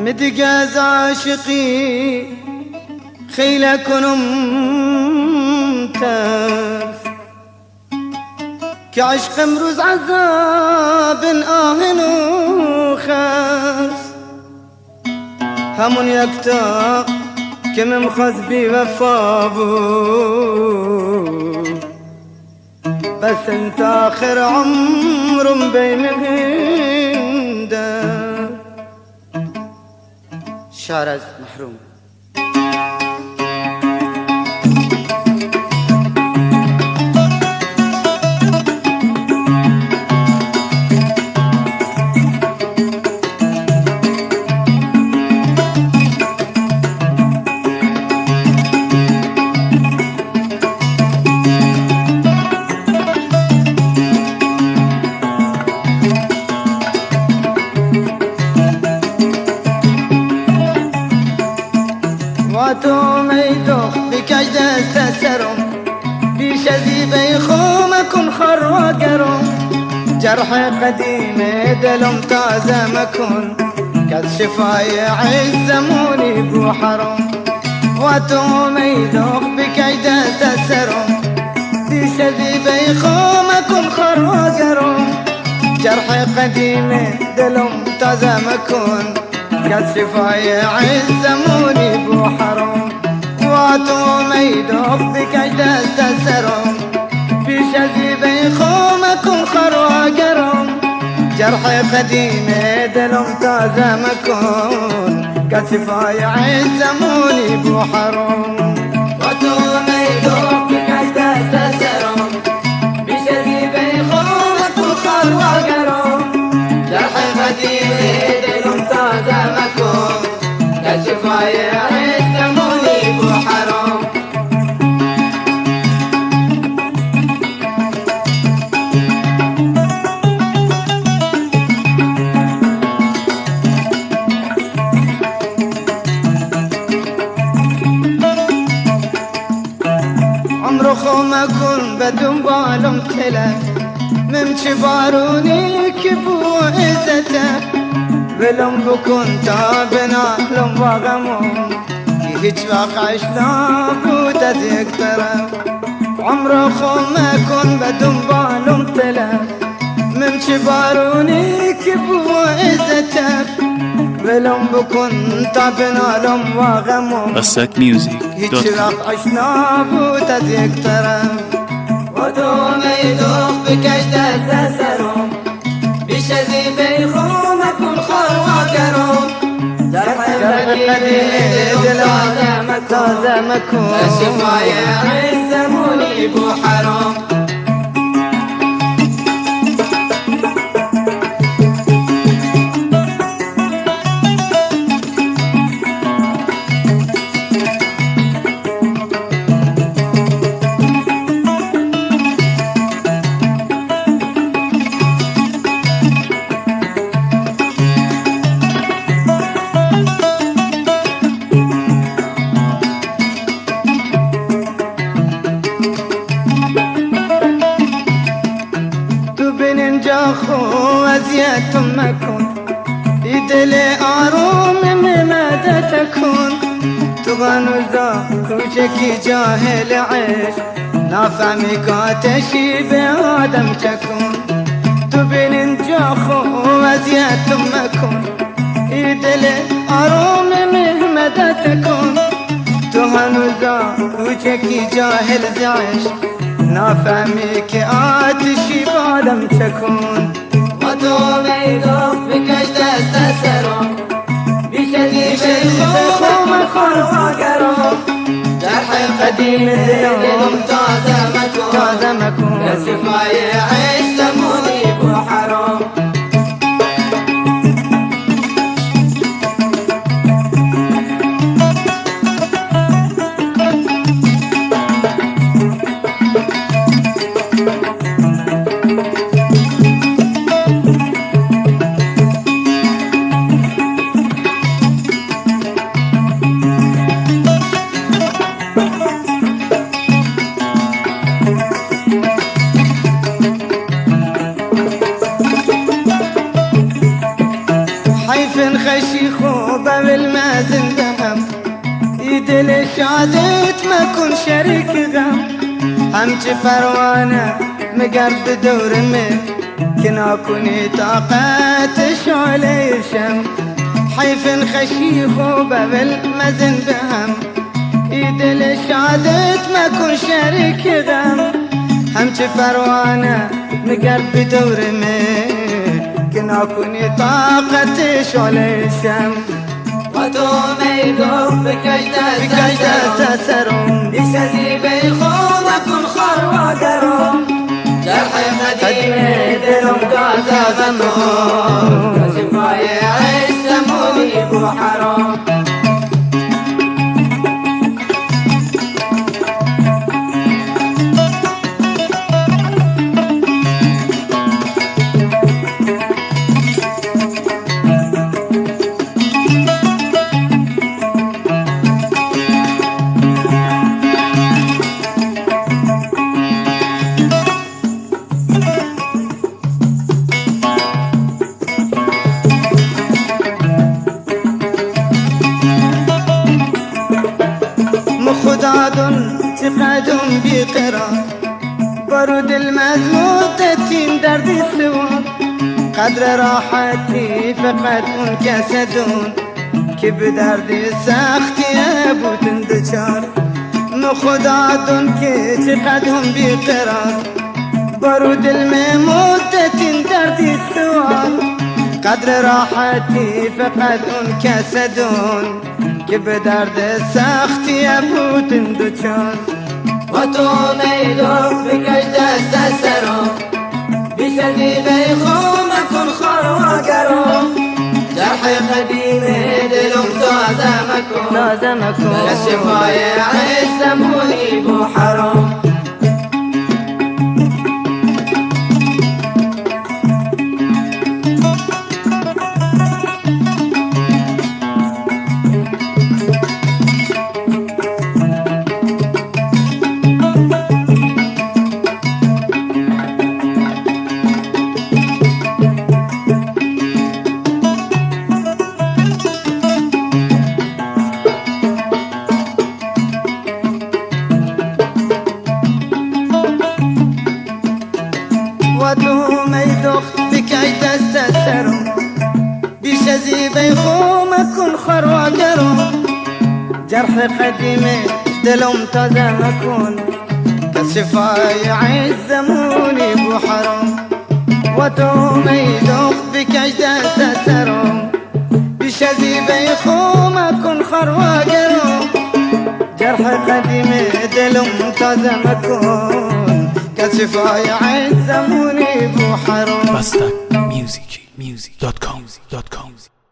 مدقاز عاشقي خيلكن ممتاز كعشق امروز عذاب آهن وخاس همون يكتا كم مخذ بي وفابو بس انت آخر عمر بين الهندا شعر از محروم واتو ميدوخ بكاش دستسرم بشذي بيخومكن خرواقرم جرح قديم دلم تازه مكن كذ شفاي عزموني بوحرم واتو ميدوخ بكاش دستسرم بشذي بيخومكن خرواقرم جرح قديم دلم تازه مكن كالشفاي عزموني بوحرم واتو ميدوخ بكاش دستسرم بشذي بيخومكم خرواقرم جرح قديم دلم تازه مكن كالشفاي عزموني بوحرم واتو ميدوخ بكاش دستسرم بشذي بيخومكم خرواقرم جرح قديم دلم تازه مكن كالشفاي عزموني بوحرم عمرو خومكن بدون بالم تلك ممشي باروني كبو عزتك بلم بكون تابنا لم بغمون هيج واقعش لابد تذكره عمره خومكن بدون بالم تلك ممشي باروني كبو عزتك بلم بكون تابنا لم بغمون هيج واقعش لابد تذكره ودوم يدوخ بكاش دستسرم بشذي بيخومكن خرواقرم جرح قديم دلم تازه مكن كالشفاي عزموني بوحرم خو أزيت مكن يدلي أروم ممدى تكون تغنو ذا كوشكي جاهل عيش نافهمي كاتشي بآدم تكون تبين جاخو أزيت مكن يدلي أروم ممدى تكون تغنو ذا كوشكي جاهل عيش نافهمي كاتشي بآدم تكون واتو ميدوخ بكاش دستسرم بشذي بيخومكن خرواقرم جرح قديم دلم تازه مكن كالشفاي عزموني بوحرم بالمازن بهم يدل شادت ما كن شريك غم همچه پروانه مگر بدور من كنا كوني طاقات شعليشم حيف خشيخ بالمازن بهم يدل شادت ما كن شريك غم همچه پروانه مگر بدور من كنا كوني طاقة شعليشم وتو ميدوك بكجدة تسرم يشزي بيخوم كن خر وقرم جرح قديم دلهم قاتا زمهم كشفاي عيش سموني بحرام خدادن تقدم بقرار بارود المزموتتين درد السوار قدر راحتي فقط اون كسدون كي بدرد سختي ابو تندشار خدادن كي تقدم بقرار بارود المزموتتين درد السوار قدر راحتي فقط اون كسدون که به درد سختی ابودن دوچار و تو میدوک بکش دست سرم بیش از این بیخوم کن خار و گرم جرح قدیم دلم تازه مکن بلش شفای عیش زمونی بو حرام ودو ميدوخ بكاي تستسرم بيش ازي بيخوم اكون خرواقرم جرح قديمي دلهم تازه مكون كالشفاي عزموني بو حرام ودو ميدوخ بكاي تستسرم بيش ازي بيخوم اكون خرواقرم جرح قديمي دلهم تازه مكون كشفاي عزموني بو حرام Bastak music.com